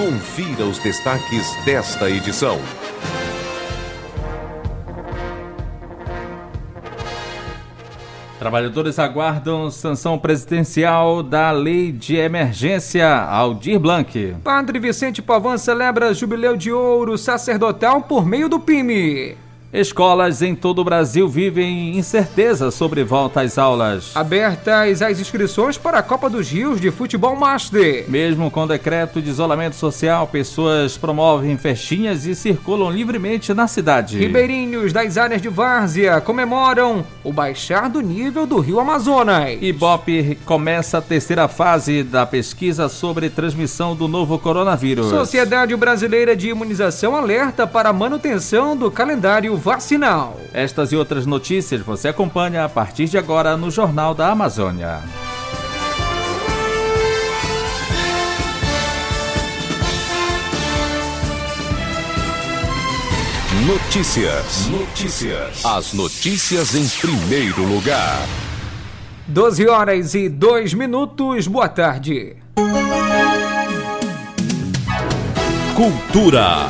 Confira os destaques desta edição. Trabalhadores aguardam sanção presidencial da Lei de Emergência Aldir Blanc. Padre Vicente Pavão celebra Jubileu de Ouro Sacerdotal por meio do PIME. Escolas em todo o Brasil vivem incerteza sobre volta às aulas. Abertas as inscrições para a Copa dos Rios de Futebol Master. Mesmo com decreto de isolamento social, pessoas promovem festinhas e circulam livremente na cidade. Ribeirinhos das áreas de várzea comemoram o baixar do nível do Rio Amazonas. Ibope começa a terceira fase da pesquisa sobre transmissão do novo coronavírus. Sociedade Brasileira de Imunização alerta para a manutenção do calendário vacinal. Estas e outras notícias você acompanha a partir de agora no Jornal da Amazônia. Notícias. As notícias em primeiro lugar. 12h02. Boa tarde. Cultura.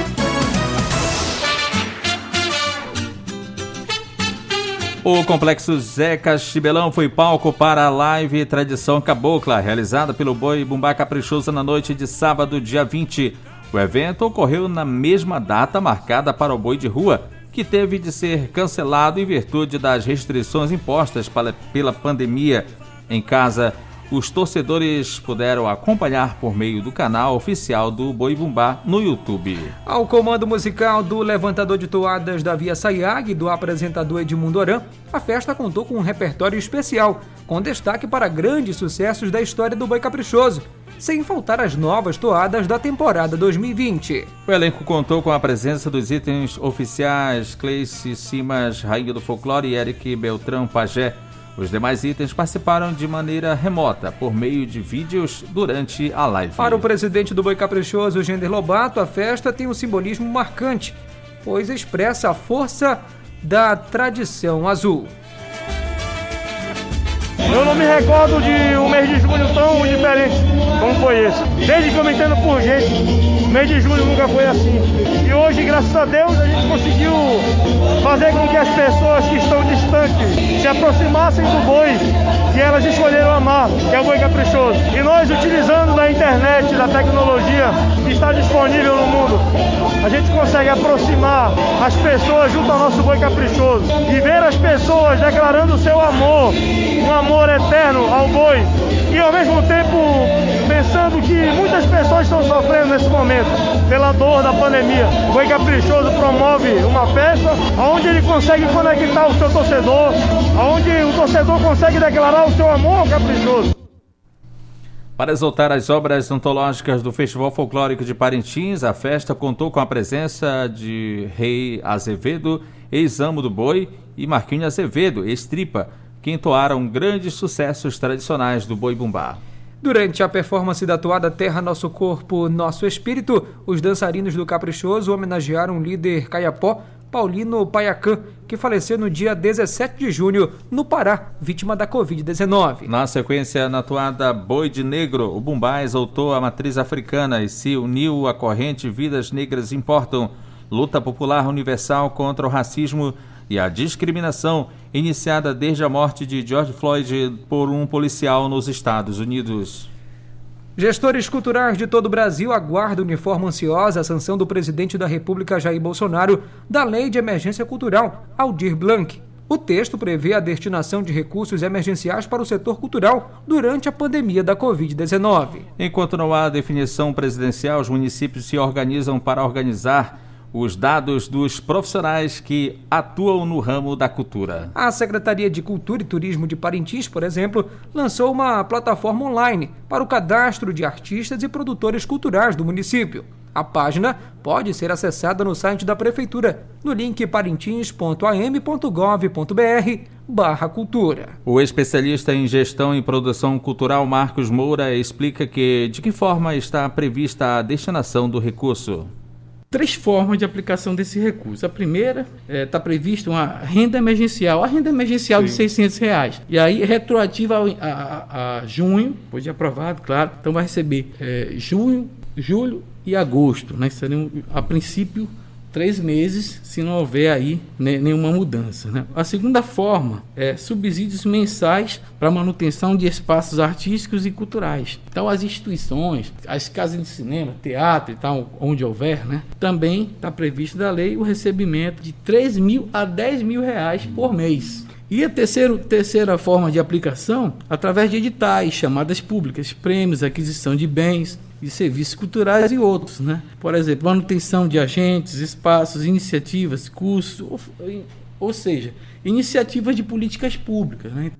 O Complexo Zeca Chibelão foi palco para a live Tradição Cabocla, realizada pelo Boi Bumbá Caprichoso na noite de sábado, dia 20. O evento ocorreu na mesma data marcada para o boi de rua, que teve de ser cancelado em virtude das restrições impostas pela pandemia. Em casa, os torcedores puderam acompanhar por meio do canal oficial do Boi Bumbá no YouTube. Ao comando musical do levantador de toadas Davi Assayag e do apresentador Edmundo Oran, a festa contou com um repertório especial, com destaque para grandes sucessos da história do Boi Caprichoso, sem faltar as novas toadas da temporada 2020. O elenco contou com a presença dos itens oficiais Cleice Simas, Rainha do Folclore, e Eric Beltrão Pajé. Os demais itens participaram de maneira remota, por meio de vídeos durante a live. Para o presidente do Boi Caprichoso, Gender Lobato, a festa tem um simbolismo marcante, pois expressa a força da tradição azul. Eu não me recordo de um mês de julho tão diferente como foi esse. Desde que eu me entendo por gente, o mês de julho nunca foi assim. E hoje, graças a Deus, a gente conseguiu fazer com que as pessoas que estão distantes se aproximassem do boi que elas escolheram amar, que é o Boi Caprichoso. E nós, utilizando da internet, da tecnologia que está disponível no mundo, a gente consegue aproximar as pessoas junto ao nosso Boi Caprichoso e ver as pessoas declarando o seu amor, um amor eterno ao boi, e ao mesmo tempo pensando que muitas pessoas estão sofrendo nesse momento pela dor da pandemia. O Boi Caprichoso promove uma festa onde ele consegue conectar o seu torcedor, onde o torcedor consegue declarar o seu amor ao Caprichoso. Para exaltar as obras antológicas do Festival Folclórico de Parintins, a festa contou com a presença de Rei Azevedo, ex-amo do boi, e Marquinhos Azevedo, ex-tripa, que entoaram grandes sucessos tradicionais do Boi Bumbá. Durante a performance da toada Terra, Nosso Corpo, Nosso Espírito, os dançarinos do Caprichoso homenagearam o líder caiapó, Paulino Paiacã, que faleceu no dia 17 de junho, no Pará, vítima da Covid-19. Na sequência, na toada Boi de Negro, o Bumbá exaltou a matriz africana e se uniu à corrente Vidas Negras Importam, luta popular universal contra o racismo e a discriminação iniciada desde a morte de George Floyd por um policial nos Estados Unidos. Gestores culturais de todo o Brasil aguardam de forma ansiosa a sanção do presidente da República, Jair Bolsonaro, da Lei de Emergência Cultural, Aldir Blanc. O texto prevê a destinação de recursos emergenciais para o setor cultural durante a pandemia da Covid-19. Enquanto não há definição presidencial, os municípios se organizam para organizar os dados dos profissionais que atuam no ramo da cultura. A Secretaria de Cultura e Turismo de Parintins, por exemplo, lançou uma plataforma online para o cadastro de artistas e produtores culturais do município. A página pode ser acessada no site da Prefeitura, no link parintins.am.gov.br/cultura. O especialista em gestão e produção cultural Marcos Moura explica de que forma está prevista a destinação do recurso. 3 formas de aplicação desse recurso. A primeira, está prevista uma renda emergencial, de R$600. E aí, retroativa a junho, depois de aprovado, claro. Então, vai receber junho, julho e agosto, né? Seriam, a princípio, 3 meses, se não houver aí nenhuma mudança, né? A segunda forma é subsídios mensais para manutenção de espaços artísticos e culturais. Então, as instituições, as casas de cinema, teatro e tal, onde houver, né? Também está previsto da lei o recebimento de 3 mil a 10 mil reais por mês. E a terceira forma de aplicação, através de editais, chamadas públicas, prêmios, aquisição de bens e serviços culturais e outros, né? Por exemplo, manutenção de agentes, espaços, iniciativas, cursos, ou seja, iniciativas de políticas públicas, né?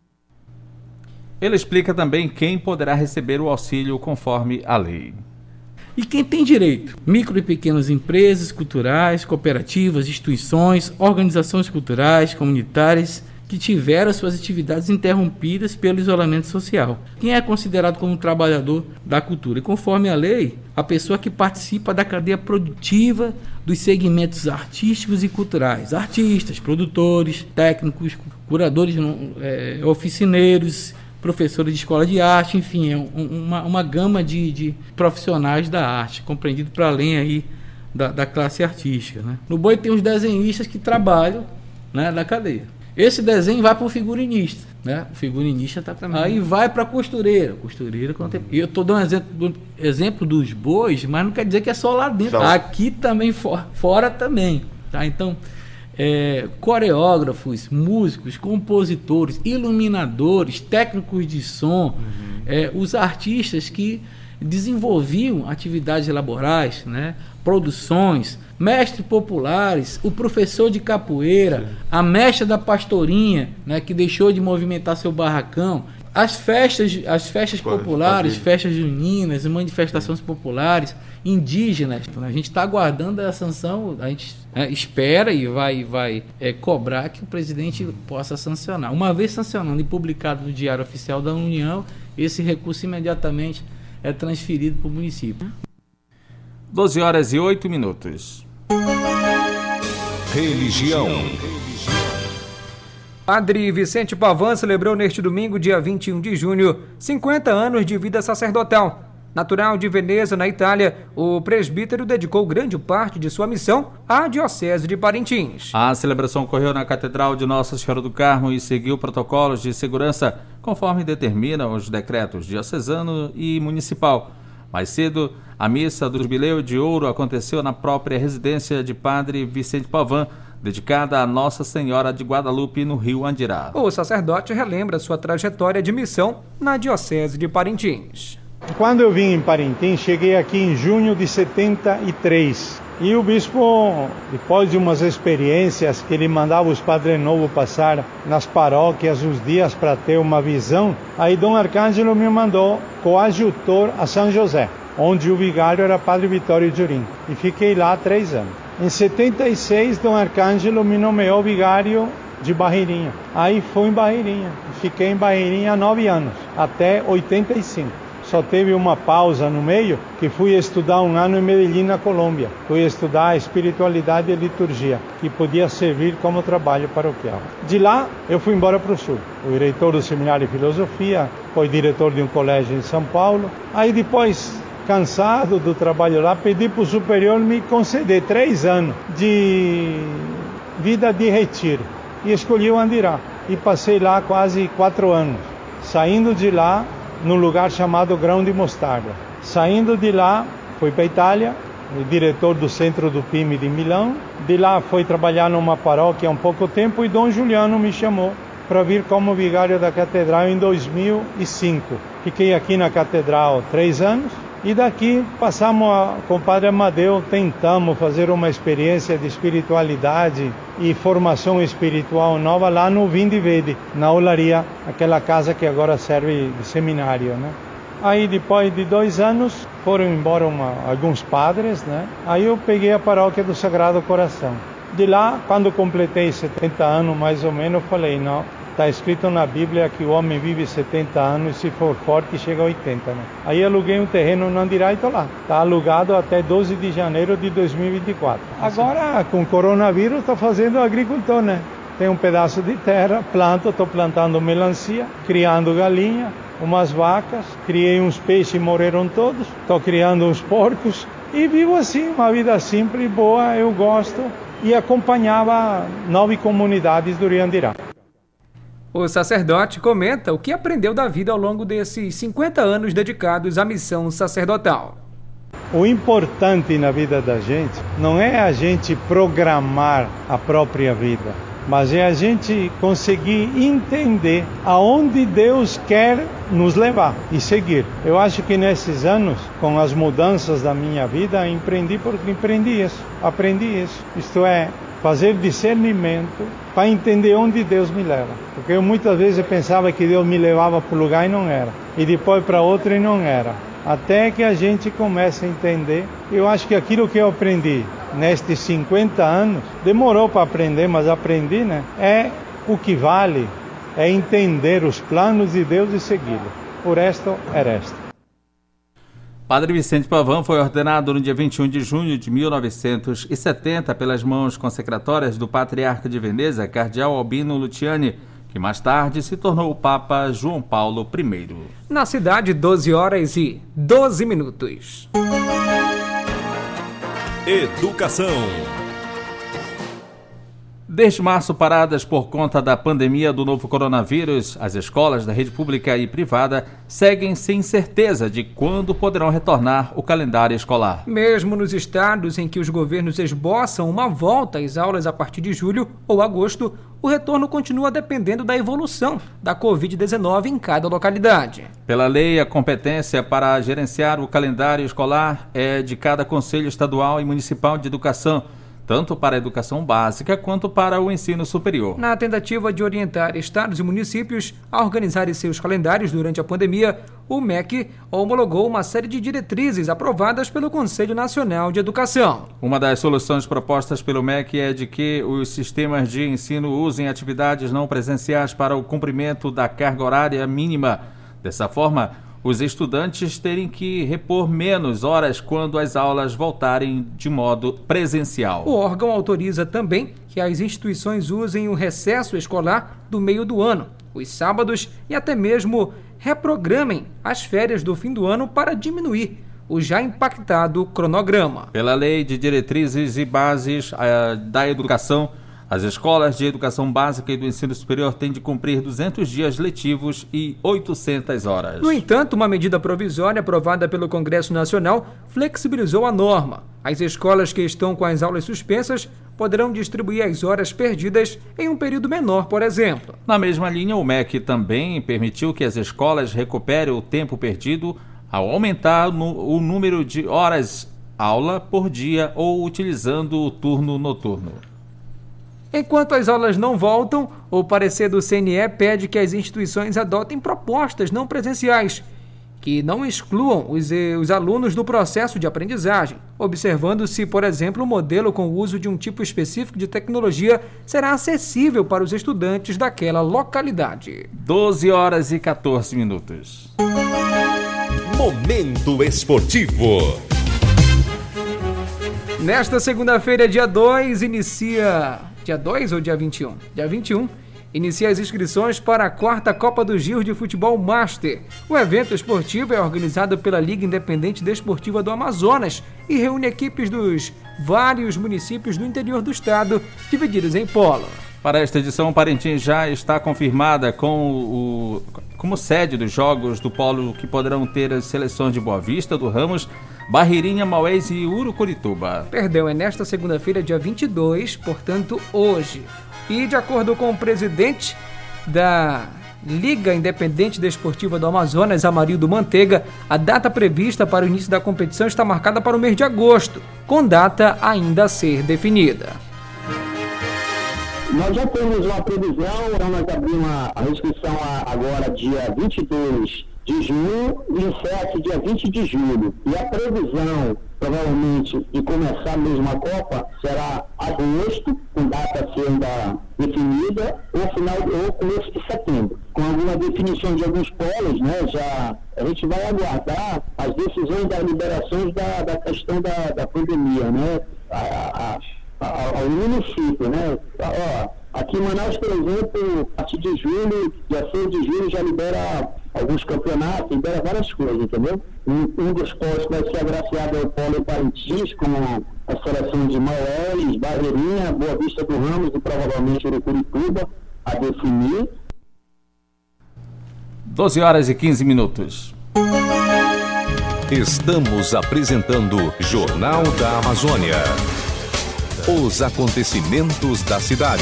Ele explica também quem poderá receber o auxílio conforme a lei. E quem tem direito? Micro e pequenas empresas culturais, cooperativas, instituições, organizações culturais, comunitárias, que tiveram suas atividades interrompidas pelo isolamento social. Quem é considerado como trabalhador da cultura? E conforme a lei, a pessoa que participa da cadeia produtiva dos segmentos artísticos e culturais. Artistas, produtores, técnicos, curadores, oficineiros, professores de escola de arte, enfim, é uma gama de profissionais da arte, compreendido para além aí da classe artística, né? No BOI tem os desenhistas que trabalham, né, na cadeia. Esse desenho vai para o figurinista, né? O figurinista está também. Aí vai para a costureira. E eu estou dando exemplo dos bois, mas não quer dizer que é só lá dentro. Aqui também, fora também. Tá? Então, coreógrafos, músicos, compositores, iluminadores, técnicos de som, os artistas que desenvolviam atividades laborais, né? Produções, mestres populares, o professor de capoeira, a mestra da pastorinha, né, que deixou de movimentar seu barracão, as festas populares, festas juninas, manifestações populares, indígenas. A gente está aguardando a sanção, a gente espera e vai cobrar que o presidente possa sancionar. Uma vez sancionando e publicado no Diário Oficial da União, esse recurso imediatamente é transferido para o município. 12h08. Religião. Padre Vicente Pavan celebrou neste domingo, dia 21 de junho, 50 anos de vida sacerdotal. Natural de Veneza, na Itália, o presbítero dedicou grande parte de sua missão à Diocese de Parintins. A celebração ocorreu na Catedral de Nossa Senhora do Carmo e seguiu protocolos de segurança conforme determinam os decretos diocesano e municipal. Mais cedo, a missa do Jubileu de Ouro aconteceu na própria residência de Padre Vicente Pavan, dedicada a Nossa Senhora de Guadalupe, no Rio Andirá. O sacerdote relembra sua trajetória de missão na Diocese de Parintins. Quando eu vim em Parintins, cheguei aqui em junho de 73. E o bispo, depois de umas experiências que ele mandava os padres novos passar nas paróquias os dias para ter uma visão, aí Dom Arcângelo me mandou coadjutor a São José, onde o vigário era Padre Vitório Jurim. E fiquei lá 3 anos. Em 76, Dom Arcângelo me nomeou vigário de Barreirinha. Aí fui em Barreirinha. Fiquei em Barreirinha 9 anos, até 85. Só teve uma pausa no meio, que fui estudar 1 ano em Medellín, na Colômbia. Fui estudar a espiritualidade e a liturgia, que podia servir como trabalho paroquial. De lá, eu fui embora para o sul. Fui diretor do Seminário de Filosofia, fui diretor de um colégio em São Paulo. Aí depois, cansado do trabalho lá, pedi para o superior me conceder 3 anos de vida de retiro. E escolhi o Andirá. E passei lá quase 4 anos. Saindo de lá, num lugar chamado Grão de Mostarda. Saindo de lá, fui para a Itália, diretor do Centro do PIMI de Milão. De lá, fui trabalhar numa paróquia há um pouco tempo e Dom Juliano me chamou para vir como vigário da Catedral em 2005. Fiquei aqui na Catedral 3 anos e daqui passamos com o Padre Amadeu, tentamos fazer uma experiência de espiritualidade e formação espiritual nova lá no Vinde Vede, na Olaria, aquela casa que agora serve de seminário, né? Aí depois de 2 anos foram embora alguns padres, né? Aí eu peguei a paróquia do Sagrado Coração. De lá, quando completei 70 anos mais ou menos, eu falei, não, está escrito na Bíblia que o homem vive 70 anos e se for forte chega a 80, né? Aí aluguei um terreno no Andirá e estou lá. Está alugado até 12 de janeiro de 2024. Agora, com o coronavírus, estou fazendo agricultor, né? Tem um pedaço de terra, estou plantando melancia, criando galinha, umas vacas, criei uns peixes e morreram todos, estou criando uns porcos e vivo assim, uma vida simples, boa, eu gosto, e acompanhava 9 comunidades do Riandirá. O sacerdote comenta o que aprendeu da vida ao longo desses 50 anos dedicados à missão sacerdotal. O importante na vida da gente não é a gente programar a própria vida, mas é a gente conseguir entender aonde Deus quer nos levar e seguir. Eu acho que nesses anos, com as mudanças da minha vida, aprendi isso. Isto é, fazer discernimento para entender onde Deus me leva. Porque eu muitas vezes pensava que Deus me levava para um lugar e não era. E depois para outro e não era. Até que a gente começa a entender. Eu acho que aquilo que eu aprendi nestes 50 anos, demorou para aprender, mas aprendi, né? É o que vale, é entender os planos de Deus e segui-lo. O resto é resto. Padre Vicente Pavão foi ordenado no dia 21 de junho de 1970 pelas mãos consecratórias do patriarca de Veneza, cardeal Albino Luciani, que mais tarde se tornou o Papa João Paulo I. Na cidade, 12h12. Educação. Desde março, paradas por conta da pandemia do novo coronavírus, as escolas da rede pública e privada seguem sem certeza de quando poderão retornar o calendário escolar. Mesmo nos estados em que os governos esboçam uma volta às aulas a partir de julho ou agosto, o retorno continua dependendo da evolução da Covid-19 em cada localidade. Pela lei, a competência para gerenciar o calendário escolar é de cada Conselho Estadual e Municipal de Educação, tanto para a educação básica quanto para o ensino superior. Na tentativa de orientar estados e municípios a organizarem seus calendários durante a pandemia, o MEC homologou uma série de diretrizes aprovadas pelo Conselho Nacional de Educação. Uma das soluções propostas pelo MEC é de que os sistemas de ensino usem atividades não presenciais para o cumprimento da carga horária mínima. Dessa forma, os estudantes terem que repor menos horas quando as aulas voltarem de modo presencial. O órgão autoriza também que as instituições usem o recesso escolar do meio do ano, os sábados e até mesmo reprogramem as férias do fim do ano para diminuir o já impactado cronograma. Pela Lei de Diretrizes e Bases da Educação, as escolas de educação básica e do ensino superior têm de cumprir 200 dias letivos e 800 horas. No entanto, uma medida provisória aprovada pelo Congresso Nacional flexibilizou a norma. As escolas que estão com as aulas suspensas poderão distribuir as horas perdidas em um período menor, por exemplo. Na mesma linha, o MEC também permitiu que as escolas recuperem o tempo perdido ao aumentar o número de horas aula por dia ou utilizando o turno noturno. Enquanto as aulas não voltam, o parecer do CNE pede que as instituições adotem propostas não presenciais, que não excluam os alunos do processo de aprendizagem, observando se, por exemplo, o modelo com o uso de um tipo específico de tecnologia será acessível para os estudantes daquela localidade. 12h14. Momento esportivo. Nesta segunda-feira, dia 2, inicia... Dia 2 ou dia 21? Dia 21, inicia as inscrições para a 4ª Copa do Giro de Futebol Master. O evento esportivo é organizado pela Liga Independente Desportiva do Amazonas e reúne equipes dos vários municípios do interior do estado, divididos em polo. Para esta edição, Parintins já está confirmada como sede dos jogos do polo que poderão ter as seleções de Boa Vista, do Ramos, Barreirinha, Maués e Urucurituba. Perdão, é nesta segunda-feira, dia 22, portanto, hoje. E de acordo com o presidente da Liga Independente Desportiva do Amazonas, Amarildo Manteiga, a data prevista para o início da competição está marcada para o mês de agosto, com data ainda a ser definida. Nós já temos uma previsão, então nós abrimos a inscrição agora dia 22 de junho e encerra dia 20 de julho. E a previsão, provavelmente, de começar mesmo a Copa será agosto, com data a ser ainda definida, ou começo de setembro. Com alguma definição de alguns polos, né, a gente vai aguardar as decisões das liberações da questão da pandemia, né? ao município, né? Aqui em Manaus, por exemplo, a partir de julho, dia 6 de julho, já libera alguns campeonatos, libera várias coisas, entendeu? Um dos postos vai ser agraciado ao Polo Parintins, com a seleção de Maués, Barreirinha, Boa Vista do Ramos e provavelmente Urucurituba a definir. 12h15. Estamos apresentando Jornal da Amazônia. Os acontecimentos da cidade.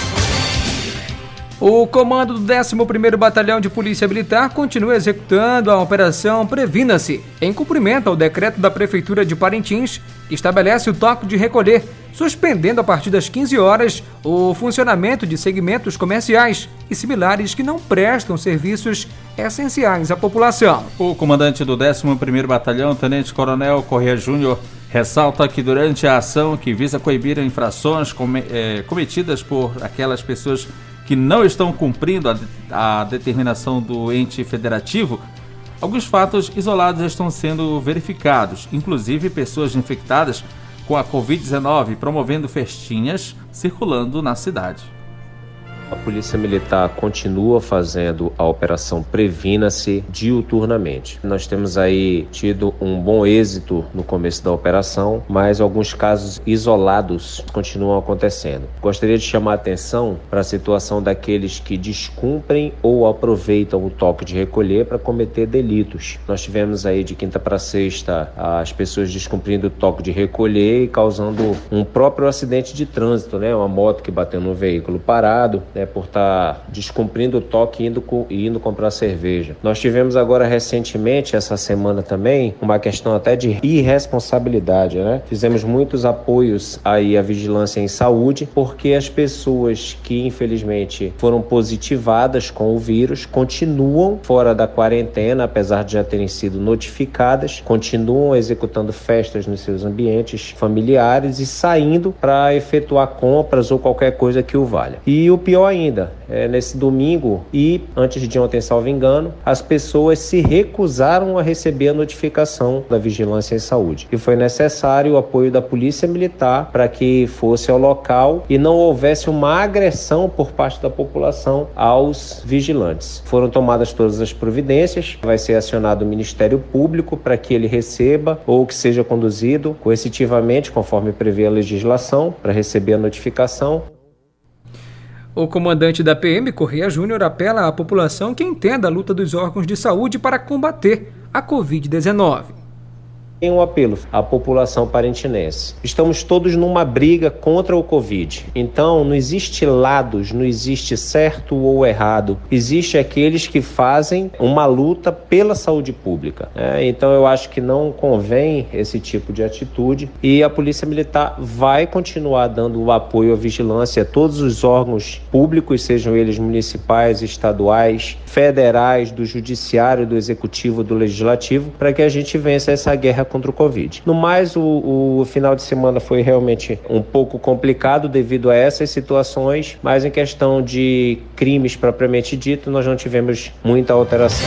O comando do 11º Batalhão de Polícia Militar continua executando a Operação Previna-se, em cumprimento ao decreto da Prefeitura de Parintins, que estabelece o toque de recolher, suspendendo a partir das 15 horas o funcionamento de segmentos comerciais e similares que não prestam serviços essenciais à população. O comandante do 11º Batalhão, Tenente Coronel Corrêa Júnior, ressalta que durante a ação que visa coibir infrações cometidas por aquelas pessoas que não estão cumprindo a determinação do ente federativo, alguns fatos isolados estão sendo verificados, inclusive pessoas infectadas com a Covid-19 promovendo festinhas circulando na cidade. A Polícia Militar continua fazendo a Operação Previna-se diuturnamente. Nós temos aí tido um bom êxito no começo da operação, mas alguns casos isolados continuam acontecendo. Gostaria de chamar a atenção para a situação daqueles que descumprem ou aproveitam o toque de recolher para cometer delitos. Nós tivemos aí de quinta para sexta as pessoas descumprindo o toque de recolher e causando um próprio acidente de trânsito, né? Uma moto que bateu no veículo parado, né? Por estar descumprindo o toque e indo comprar cerveja. Nós tivemos agora recentemente, essa semana também, uma questão até de irresponsabilidade, né? Fizemos muitos apoios aí à vigilância em saúde, porque as pessoas que infelizmente foram positivadas com o vírus continuam fora da quarentena, apesar de já terem sido notificadas, continuam executando festas nos seus ambientes familiares e saindo para efetuar compras ou qualquer coisa que o valha. E o pior ainda, nesse domingo e antes de ontem, salvo engano, as pessoas se recusaram a receber a notificação da Vigilância em Saúde. E foi necessário o apoio da Polícia Militar para que fosse ao local e não houvesse uma agressão por parte da população aos vigilantes. Foram tomadas todas as providências, vai ser acionado o Ministério Público para que ele receba ou que seja conduzido coercitivamente, conforme prevê a legislação, para receber a notificação. O comandante da PM, Corrêa Júnior, apela à população que entenda a luta dos órgãos de saúde para combater a Covid-19. Tem um apelo à população parintinense. Estamos todos numa briga contra o Covid. Então, não existe lados, não existe certo ou errado. Existe aqueles que fazem uma luta pela saúde pública. Então, eu acho que não convém esse tipo de atitude. E a Polícia Militar vai continuar dando o apoio à vigilância a todos os órgãos públicos, sejam eles municipais, estaduais, federais, do Judiciário, do Executivo, do Legislativo, para que a gente vença essa guerra contra o Covid. No mais, o final de semana foi realmente um pouco complicado devido a essas situações, mas em questão de crimes propriamente dito, nós não tivemos muita alteração.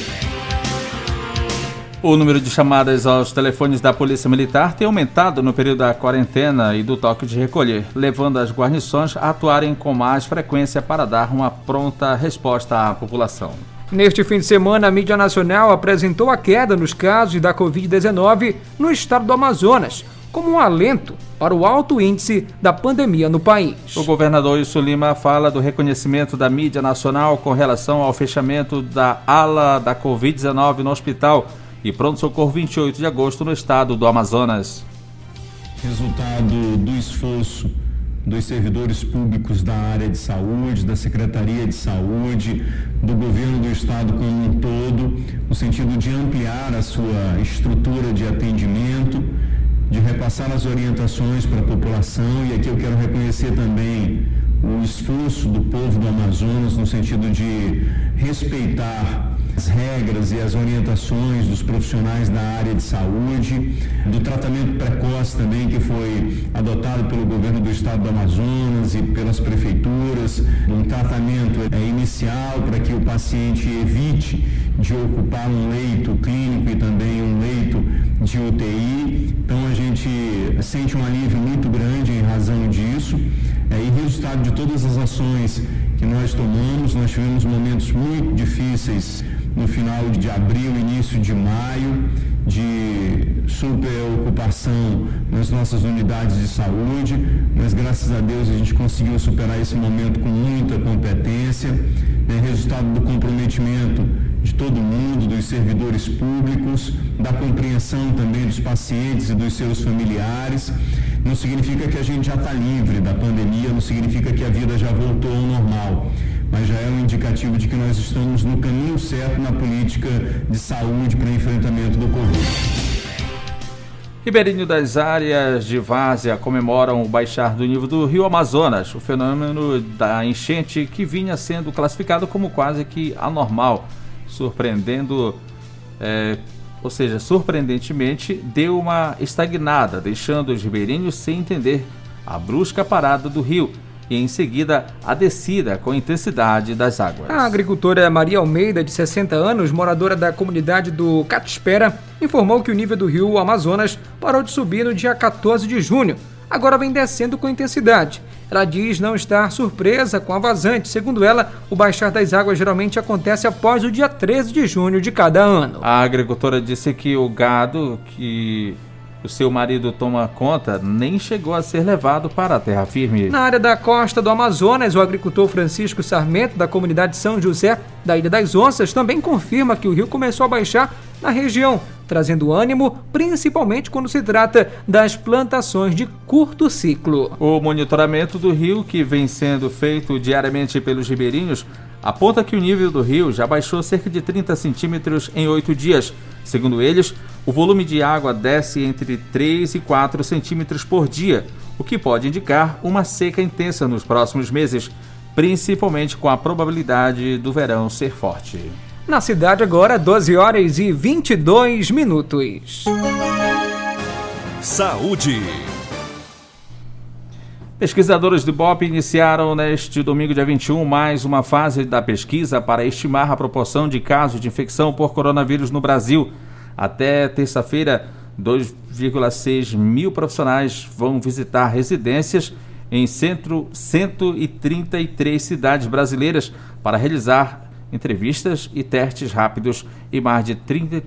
O número de chamadas aos telefones da Polícia Militar tem aumentado no período da quarentena e do toque de recolher, levando as guarnições a atuarem com mais frequência para dar uma pronta resposta à população. Neste fim de semana, a mídia nacional apresentou a queda nos casos da Covid-19 no estado do Amazonas, como um alento para o alto índice da pandemia no país. O governador Wilson Lima fala do reconhecimento da mídia nacional com relação ao fechamento da ala da Covid-19 no hospital e pronto-socorro 28 de agosto no estado do Amazonas. Resultado do esforço dos servidores públicos da área de saúde, da Secretaria de Saúde, do governo do estado como um todo, no sentido de ampliar a sua estrutura de atendimento, de repassar as orientações para a população, e aqui eu quero reconhecer também o esforço do povo do Amazonas no sentido de respeitar as regras e as orientações dos profissionais da área de saúde, do tratamento precoce também que foi adotado pelo governo do estado do Amazonas e pelas prefeituras, um tratamento inicial para que o paciente evite de ocupar um leito clínico e também um leito de UTI. Então a gente sente um alívio muito grande em razão disso. E resultado de todas as ações que nós tomamos, nós tivemos momentos muito difíceis no final de abril, início de maio, de superocupação nas nossas unidades de saúde, mas graças a Deus a gente conseguiu superar esse momento com muita competência, resultado do comprometimento de todo mundo, dos servidores públicos, da compreensão também dos pacientes e dos seus familiares. Não significa que a gente já está livre da pandemia, não significa que a vida já voltou ao normal, mas já é um indicativo de que nós estamos no caminho certo na política de saúde para enfrentamento do Covid. Ribeirinho das áreas de várzea comemoram o baixar do nível do Rio Amazonas, o fenômeno da enchente que vinha sendo classificado como quase que anormal, surpreendentemente deu uma estagnada, deixando os ribeirinhos sem entender a brusca parada do rio e em seguida a descida com intensidade das águas. A agricultora Maria Almeida, de 60 anos, moradora da comunidade do Catispera, informou que o nível do rio Amazonas parou de subir no dia 14 de junho. Agora vem descendo com intensidade. Ela diz não estar surpresa com a vazante. Segundo ela, o baixar das águas geralmente acontece após o dia 13 de junho de cada ano. A agricultora disse que o gado que o seu marido toma conta nem chegou a ser levado para a terra firme. Na área da costa do Amazonas, o agricultor Francisco Sarmento, da comunidade São José, da Ilha das Onças, também confirma que o rio começou a baixar na região, trazendo ânimo, principalmente quando se trata das plantações de curto ciclo. O monitoramento do rio, que vem sendo feito diariamente pelos ribeirinhos, aponta que o nível do rio já baixou cerca de 30 centímetros em 8 dias. Segundo eles, o volume de água desce entre 3 e 4 centímetros por dia, o que pode indicar uma seca intensa nos próximos meses, principalmente com a probabilidade do verão ser forte. Na cidade agora, 12 horas e 22 minutos. Saúde. Pesquisadores do IBOP iniciaram neste domingo, dia 21, mais uma fase da pesquisa para estimar a proporção de casos de infecção por coronavírus no Brasil. Até terça-feira, 2,6 mil profissionais vão visitar residências em 133 cidades brasileiras para realizar entrevistas e testes rápidos em mais de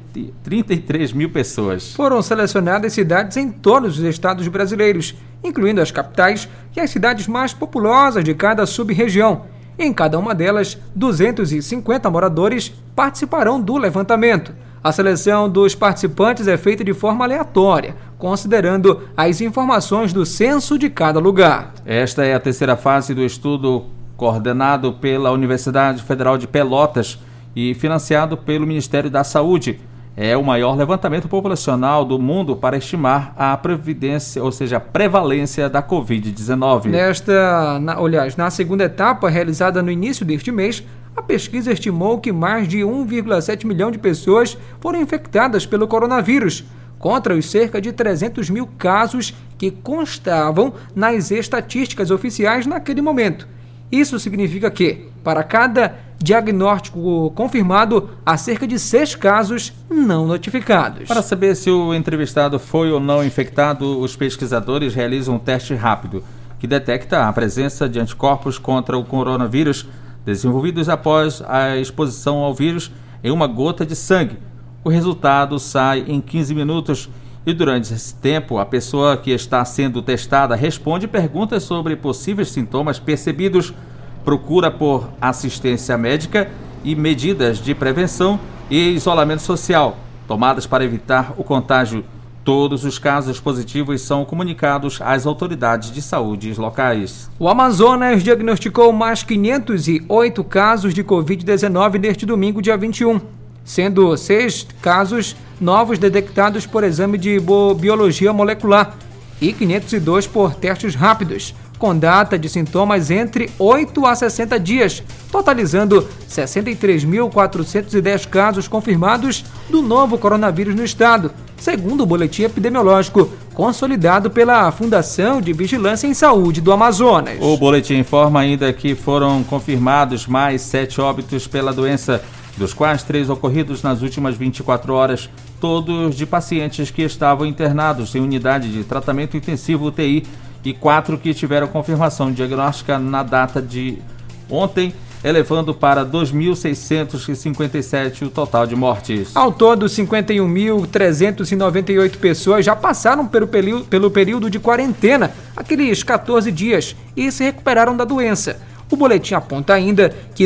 33 mil pessoas. Foram selecionadas cidades em todos os estados brasileiros, incluindo as capitais e as cidades mais populosas de cada sub-região. Em cada uma delas, 250 moradores participarão do levantamento. A seleção dos participantes é feita de forma aleatória, considerando as informações do censo de cada lugar. Esta é a terceira fase do estudo coordenado pela Universidade Federal de Pelotas e financiado pelo Ministério da Saúde. É o maior levantamento populacional do mundo para estimar a prevalência da Covid-19. Na segunda etapa, realizada no início deste mês, a pesquisa estimou que mais de 1,7 milhão de pessoas foram infectadas pelo coronavírus, contra os cerca de 300 mil casos que constavam nas estatísticas oficiais naquele momento. Isso significa que, para cada diagnóstico confirmado, há cerca de 6 casos não notificados. Para saber se o entrevistado foi ou não infectado, os pesquisadores realizam um teste rápido, que detecta a presença de anticorpos contra o coronavírus, desenvolvidos após a exposição ao vírus em uma gota de sangue. O resultado sai em 15 minutos e durante esse tempo a pessoa que está sendo testada responde perguntas sobre possíveis sintomas percebidos, procura por assistência médica e medidas de prevenção e isolamento social, tomadas para evitar o contágio. Todos os casos positivos são comunicados às autoridades de saúde locais. O Amazonas diagnosticou mais 508 casos de Covid-19 neste domingo, dia 21, sendo 6 casos novos detectados por exame de biologia molecular e 502 por testes rápidos, com data de sintomas entre 8 a 60 dias, totalizando 63.410 casos confirmados do novo coronavírus no estado, segundo o boletim epidemiológico consolidado pela Fundação de Vigilância em Saúde do Amazonas. O boletim informa ainda que foram confirmados mais 7 óbitos pela doença, dos quais 3 ocorridos nas últimas 24 horas, todos de pacientes que estavam internados em unidade de tratamento intensivo UTI e 4 que tiveram confirmação diagnóstica na data de ontem, elevando para 2.657 o total de mortes. Ao todo, 51.398 pessoas já passaram pelo período de quarentena, aqueles 14 dias, e se recuperaram da doença. O boletim aponta ainda que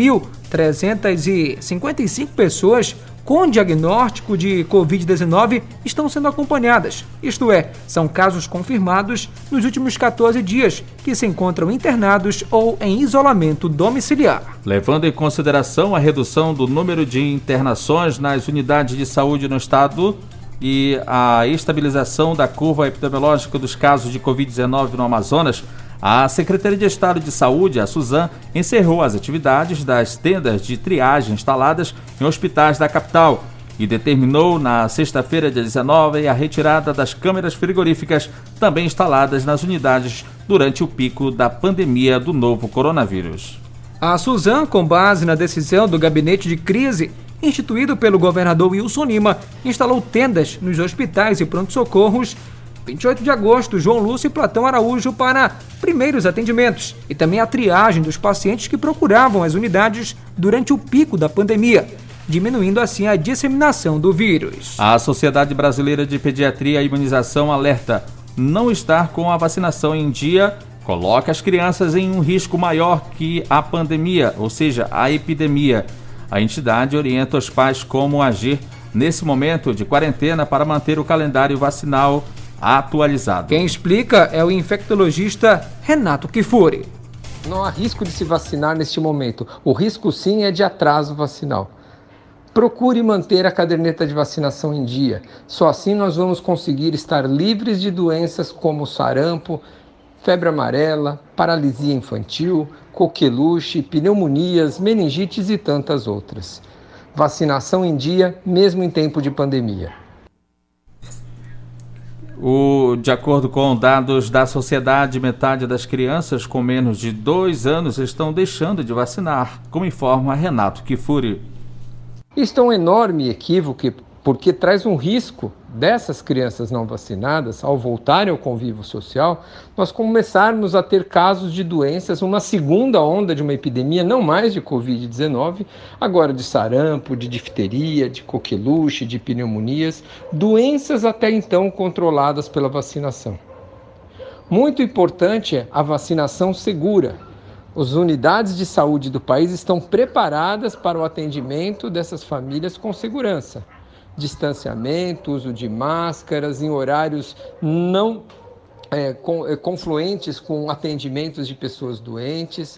9.355 pessoas com diagnóstico de Covid-19 estão sendo acompanhadas, isto é, são casos confirmados nos últimos 14 dias, que se encontram internados ou em isolamento domiciliar. Levando em consideração a redução do número de internações nas unidades de saúde no estado e a estabilização da curva epidemiológica dos casos de Covid-19 no Amazonas, a Secretaria de Estado de Saúde, a Suzam, encerrou as atividades das tendas de triagem instaladas em hospitais da capital e determinou na sexta-feira, dia 19, a retirada das câmeras frigoríficas também instaladas nas unidades durante o pico da pandemia do novo coronavírus. A Suzam, com base na decisão do Gabinete de Crise, instituído pelo governador Wilson Lima, instalou tendas nos hospitais e pronto-socorros 28 de agosto, João Lúcio e Platão Araújo para primeiros atendimentos e também a triagem dos pacientes que procuravam as unidades durante o pico da pandemia, diminuindo assim a disseminação do vírus. A Sociedade Brasileira de Pediatria e Imunização alerta: não estar com a vacinação em dia coloca as crianças em um risco maior que a pandemia, ou seja, a epidemia. A entidade orienta os pais como agir nesse momento de quarentena para manter o calendário vacinal atualizado. Quem explica é o infectologista Renato Kifuri. Não há risco de se vacinar neste momento. O risco sim é de atraso vacinal. Procure manter a caderneta de vacinação em dia. Só assim nós vamos conseguir estar livres de doenças como sarampo, febre amarela, paralisia infantil, coqueluche, pneumonias, meningites e tantas outras. Vacinação em dia, mesmo em tempo de pandemia. De acordo com dados da sociedade, metade das crianças com menos de 2 anos estão deixando de vacinar, como informa Renato Kifuri. Isto é um enorme equívoco, porque traz um risco dessas crianças não vacinadas, ao voltarem ao convívio social, nós começarmos a ter casos de doenças, uma segunda onda de uma epidemia, não mais de Covid-19, agora de sarampo, de difteria, de coqueluche, de pneumonias, doenças até então controladas pela vacinação. Muito importante é a vacinação segura. As unidades de saúde do país estão preparadas para o atendimento dessas famílias com segurança. Distanciamento, uso de máscaras em horários não confluentes com atendimentos de pessoas doentes.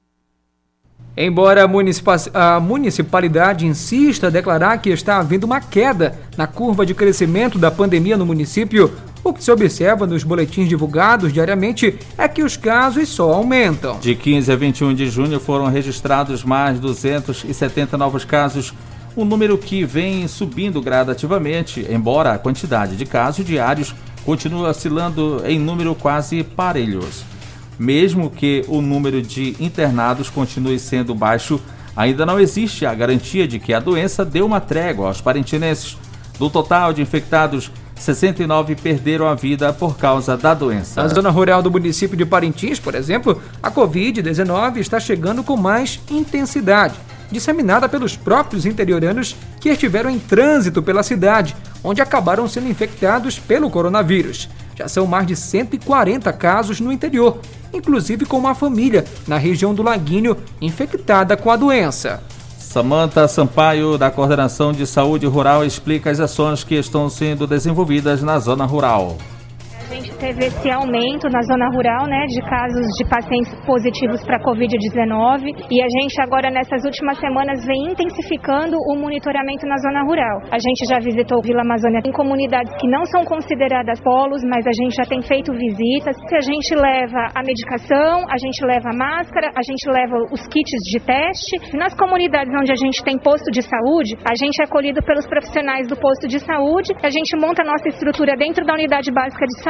Embora a municipalidade insista a declarar que está havendo uma queda na curva de crescimento da pandemia no município, o que se observa nos boletins divulgados diariamente é que os casos só aumentam. De 15 a 21 de junho foram registrados mais 270 novos casos, um número que vem subindo gradativamente, embora a quantidade de casos diários continue oscilando em número quase parelhos. Mesmo que o número de internados continue sendo baixo, ainda não existe a garantia de que a doença deu uma trégua aos parentinenses. Do total de infectados, 69 perderam a vida por causa da doença. Na zona rural do município de Parintins, por exemplo, a Covid-19 está chegando com mais intensidade, disseminada pelos próprios interioranos que estiveram em trânsito pela cidade, onde acabaram sendo infectados pelo coronavírus. Já são mais de 140 casos no interior, inclusive com uma família na região do Laguinho infectada com a doença. Samanta Sampaio, da Coordenação de Saúde Rural, explica as ações que estão sendo desenvolvidas na zona rural. A gente teve esse aumento na zona rural, de casos de pacientes positivos para Covid-19 e a gente agora nessas últimas semanas vem intensificando o monitoramento na zona rural. A gente já visitou Vila Amazônia em comunidades que não são consideradas polos, mas a gente já tem feito visitas. A gente leva a medicação, a gente leva a máscara, a gente leva os kits de teste. Nas comunidades onde a gente tem posto de saúde, a gente é acolhido pelos profissionais do posto de saúde, a gente monta a nossa estrutura dentro da unidade básica de saúde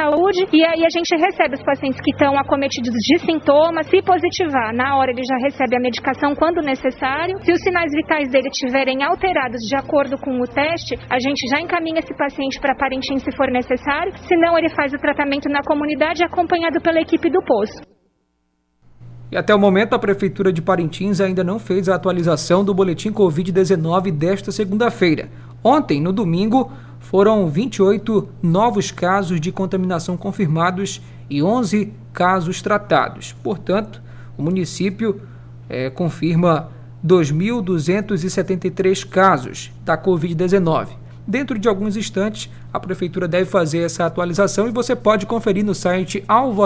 saúde, e aí a gente recebe os pacientes que estão acometidos de sintomas. Se positivar, na hora ele já recebe a medicação quando necessário. Se os sinais vitais dele estiverem alterados de acordo com o teste, a gente já encaminha esse paciente para Parintins se for necessário, senão ele faz o tratamento na comunidade acompanhado pela equipe do posto. E até o momento a Prefeitura de Parintins ainda não fez a atualização do boletim Covid-19 desta segunda-feira. Ontem, no domingo, foram 28 novos casos de contaminação confirmados e 11 casos tratados. Portanto, o município confirma 2.273 casos da Covid-19. Dentro de alguns instantes, a Prefeitura deve fazer essa atualização e você pode conferir no site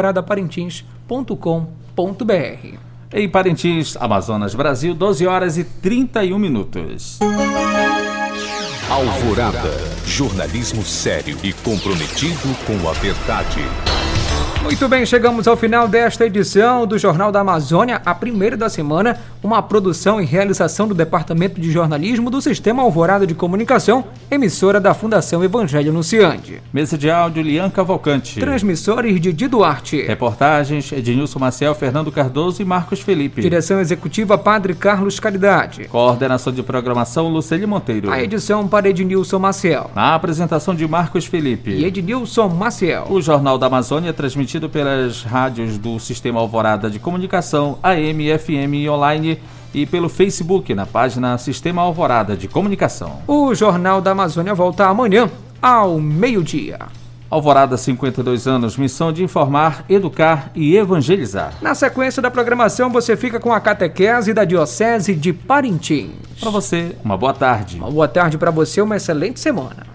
alvoradaparintins.com.br. Em Parintins, Amazonas, Brasil, 12 horas e 31 minutos. Alvorada, jornalismo sério e comprometido com a verdade. Muito bem, chegamos ao final desta edição do Jornal da Amazônia, a primeira da semana, uma produção e realização do Departamento de Jornalismo do Sistema Alvorada de Comunicação, emissora da Fundação Evangelho Anunciante. Mesa de áudio, Lian Cavalcante. Transmissores, Didi Duarte. Reportagens, Ednilson Maciel, Fernando Cardoso e Marcos Felipe. Direção executiva, Padre Carlos Caridade. Coordenação de programação, Luceli Monteiro. A edição para Ednilson Maciel. A apresentação de Marcos Felipe. E Ednilson Maciel. O Jornal da Amazônia é transmitido pelas rádios do Sistema Alvorada de Comunicação, AM, FM e online, e pelo Facebook, na página Sistema Alvorada de Comunicação. O Jornal da Amazônia volta amanhã, ao meio-dia. Alvorada, 52 anos, missão de informar, educar e evangelizar. Na sequência da programação, você fica com a catequese da Diocese de Parintins. Para você, uma boa tarde. Uma boa tarde para você, uma excelente semana.